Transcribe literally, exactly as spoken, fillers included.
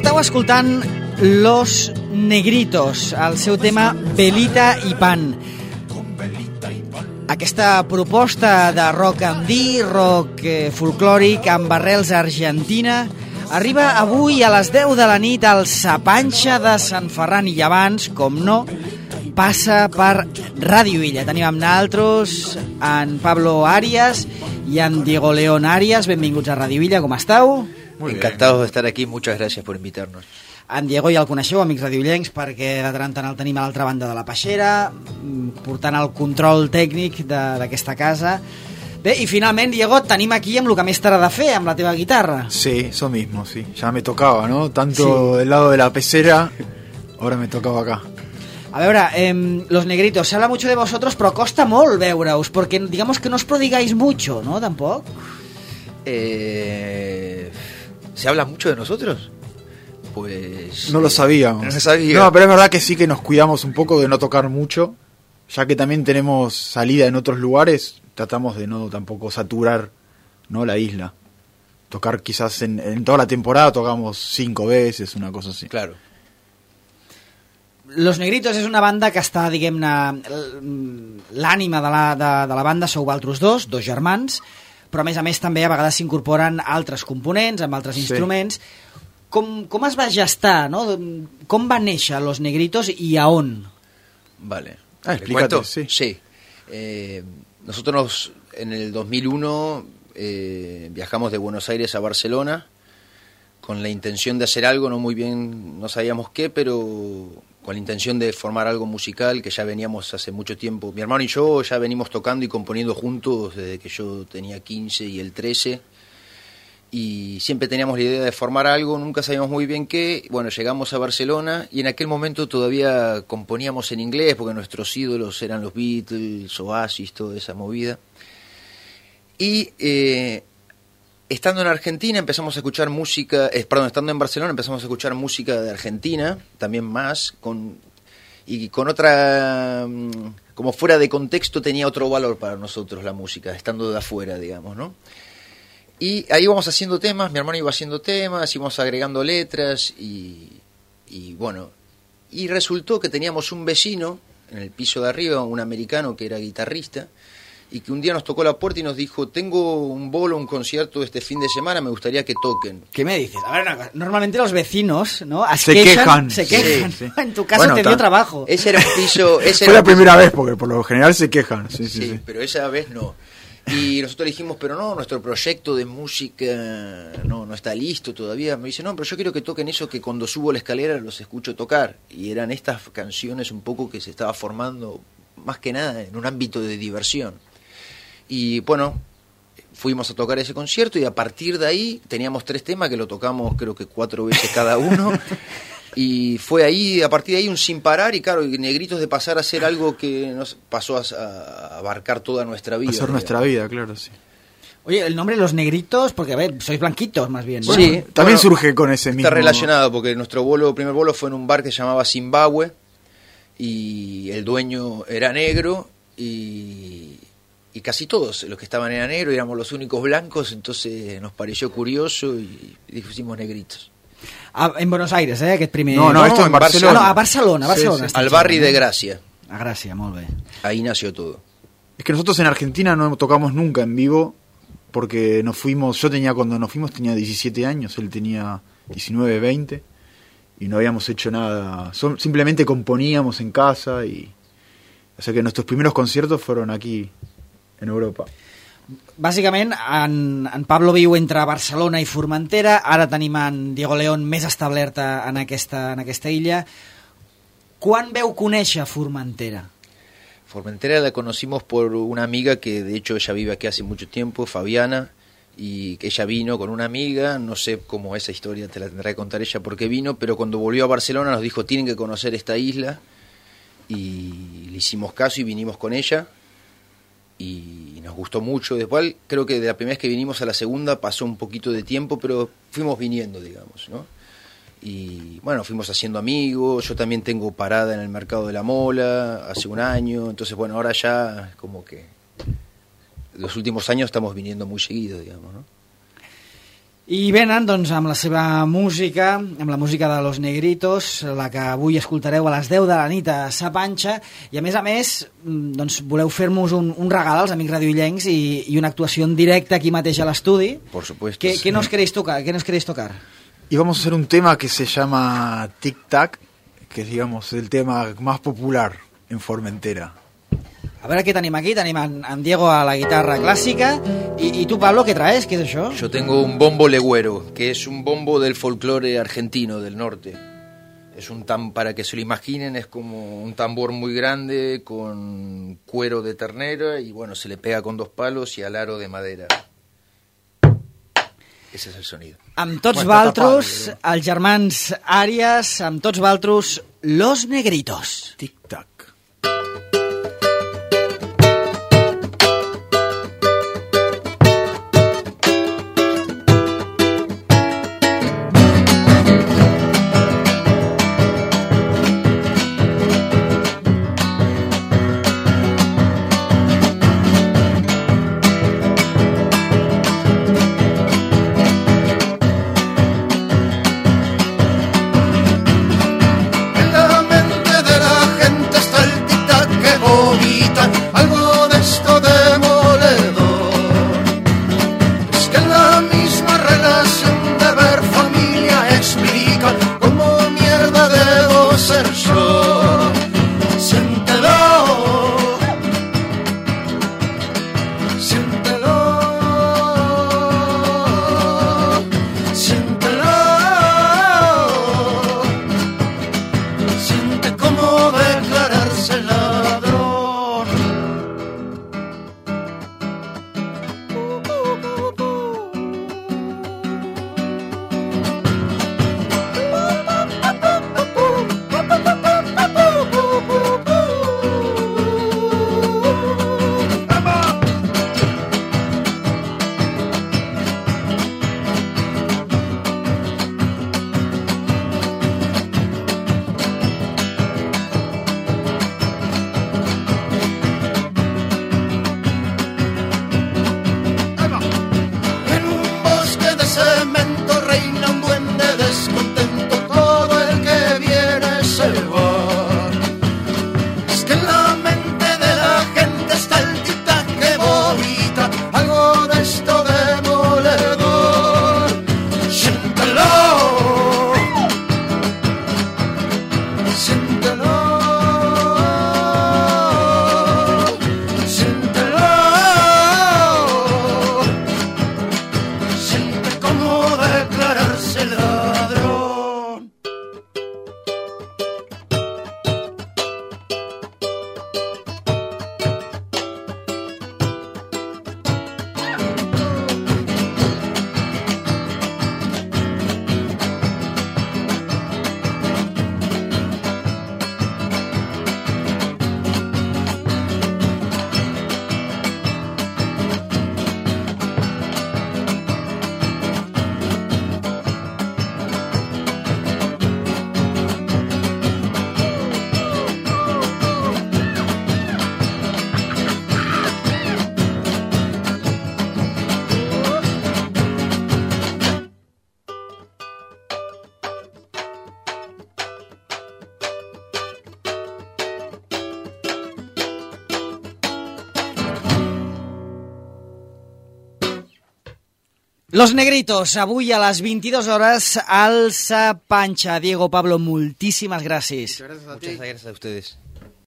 Esteu escoltant Los Negritos, el seu tema Velita i Pan. Aquesta proposta de rock andí, rock eh, folclòric amb arrels argentina, arriba avui a les deu de la nit al Sapanxa de Sant Ferran i abans, com no, passa per Ràdio Illa. Tenim amb nosaltres en Pablo Arias i en Diego León Arias. Benvinguts a Ràdio Illa, com esteu? Muy Encantados bien. De estar aquí, muchas gracias por invitarnos. En Diego ja el coneixeu, amics radioillencs, perquè de tant en tant el tenim a l'altra banda de la peixera, portant el control tècnic d'aquesta casa. Bé, i finalment, Diego, et tenim aquí amb el que més t'agrada de fer, amb la teva guitarra. Sí, eso mismo, sí. Ya me tocaba, ¿no? Tanto sí. Del lado de la pecera, ahora me tocaba acá. A veure, eh, Los Negritos, se habla mucho de vosotros, però costa molt veure-us, porque digamos que no os prodigáis mucho, ¿no? Tampoc? Eh... ¿Se habla mucho de nosotros? Pues... No lo sabíamos. No se sabía. No, pero es verdad que sí que nos cuidamos un poco de no tocar mucho, ya que también tenemos salida en otros lugares, tratamos de no tampoco saturar, ¿no? La isla. Tocar quizás en, en toda la temporada tocamos cinco veces, una cosa así. Claro. Los Negritos és una banda que està, diguem-ne, l'ànima de la, de, de la banda sou vosaltres dos, dos germans, però a més a més també a vegades s'incorporen altres components, amb altres sí. instruments. Com, com es va gestar, no? Com va néixer Los Negritos y a on? Vale. Ah, explícate, sí. Sí. Eh, nosotros nos, en el dos mil uno eh, viajamos de Buenos Aires a Barcelona con la intención de hacer algo, no muy bien, no sabíamos qué, pero con la intención de formar algo musical que ya veníamos hace mucho tiempo. Mi hermano y yo ya venimos tocando y componiendo juntos desde que yo tenía quince y él trece. Y siempre teníamos la idea de formar algo, nunca sabíamos muy bien qué. Bueno, llegamos a Barcelona y en aquel momento todavía componíamos en inglés porque nuestros ídolos eran los Beatles, Oasis, toda esa movida. Y eh, estando en Argentina empezamos a escuchar música, eh, perdón, estando en Barcelona empezamos a escuchar música de Argentina, también más, con y con otra, como fuera de contexto tenía otro valor para nosotros la música, estando de afuera, digamos, ¿no? Y ahí íbamos haciendo temas, mi hermano iba haciendo temas, íbamos agregando letras y, y bueno, y resultó que teníamos un vecino en el piso de arriba, un americano que era guitarrista, y que un día nos tocó la puerta y nos dijo, tengo un bolo, un concierto este fin de semana, me gustaría que toquen. ¿Qué me dices? A ver, normalmente los vecinos, ¿no? Se quejan. Se quejan. Sí, sí. En tu caso bueno, te dio trabajo. Ese era un piso... Ese Fue era la un primera piso... vez, porque por lo general se quejan. Sí, sí, sí, sí. Pero esa vez no. Y nosotros le dijimos, pero no, nuestro proyecto de música no, no está listo todavía. Me dice, no, pero yo quiero que toquen eso que cuando subo la escalera los escucho tocar. Y eran estas canciones un poco que se estaba formando, más que nada, en un ámbito de diversión. Y bueno, fuimos a tocar ese concierto y a partir de ahí teníamos tres temas que lo tocamos creo que cuatro veces cada uno. Y fue ahí, a partir de ahí un sin parar y claro, y Negritos de pasar a ser algo que nos pasó a, a abarcar toda nuestra vida. A ser nuestra vida, claro, sí. Oye, el nombre Los Negritos, porque a ver, sois blanquitos más bien, ¿no? Bueno, sí. También bueno, surge con ese mismo... Está relacionado porque nuestro bolo, primer bolo fue en un bar que se llamaba Zimbabue y el dueño era negro y... y casi todos los que estaban eran negros, éramos los únicos blancos, entonces nos pareció curioso y dijimos Negritos. Ah, en Buenos Aires, eh, aquest primer... No, no, no esto en Barcelona. Ah, no, a Barcelona, a Barcelona. Sí, sí. Al barri de Gràcia. A Gràcia, molt bé. Ahí nació todo. Es que nosotros en Argentina no tocamos nunca en vivo, porque nos fuimos, yo tenía, cuando nos fuimos tenía diecisiete años, él tenía diecinueve, veinte, y no habíamos hecho nada, Son, simplemente componíamos en casa, y o sea que nuestros primeros conciertos fueron aquí, en Europa. Bàsicament, en, en Pablo viu entre Barcelona i Formentera, ara tenim en Diego León més establerta en aquesta, en aquesta illa. Quan veu conèixer Formentera? Formentera la conocimos por una amiga que de hecho ella vive aquí hace mucho tiempo, Fabiana, y que ella vino con una amiga, no sé cómo esa historia te la tendrá que contar ella por qué vino, pero cuando volvió a Barcelona nos dijo tienen que conocer esta isla y le hicimos caso y vinimos con ella. Y nos gustó mucho. Después creo que de la primera vez que vinimos a la segunda pasó un poquito de tiempo, pero fuimos viniendo, digamos, ¿no? Y bueno, fuimos haciendo amigos. Yo también tengo parada en el Mercado de la Mola hace un año, entonces bueno, ahora ya como que los últimos años estamos viniendo muy seguido, digamos, ¿no? I venen doncs, amb la seva música, amb la música de Los Negritos, la que avui escoltareu a les deu de la nit a Sa Panxa, i a més a més doncs, voleu fer-nos un, un regal als amics radioillencs i, i una actuació en directe aquí mateix a l'estudi. Por supuesto. ¿Qué, sí. ¿Qué nos queréis tocar? ¿Qué nos queréis tocar? Y vamos a hacer un tema que se llama Tic Tac, que es, digamos, el tema más popular en Formentera. A veure què tenim aquí. Tenim en, en Diego a la guitarra clàssica. I, I tu, Pablo, què traes? Què és això? Yo tengo un bombo legüero, que es un bombo del folclore argentino, del norte. Es un tam, para que se lo imaginen, es como un tambor muy grande con cuero de ternera y bueno, se le pega con dos palos y al aro de madera. Ese es el sonido. Amb tots valtros, els germans Àries, amb tots valtros, Los Negritos. Tic Tac. Los Negritos, avui a les vint-i-dues hores al Sa Panxa. Diego, Pablo, moltíssimes gràcies. Muchas gracias a ustedes.